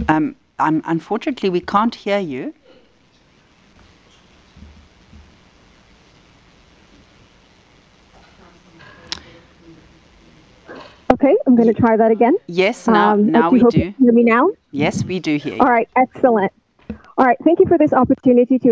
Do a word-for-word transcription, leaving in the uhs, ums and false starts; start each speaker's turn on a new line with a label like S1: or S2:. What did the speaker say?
S1: Um, un- unfortunately, we can't hear you.
S2: Okay, I'm going to try that again.
S1: Yes, now
S2: Um, I
S1: now
S2: do
S1: we
S2: hope you
S1: do.
S2: can hear me now.
S1: Yes, we do hear
S2: All
S1: you.
S2: right, excellent. All right, thank you for this opportunity to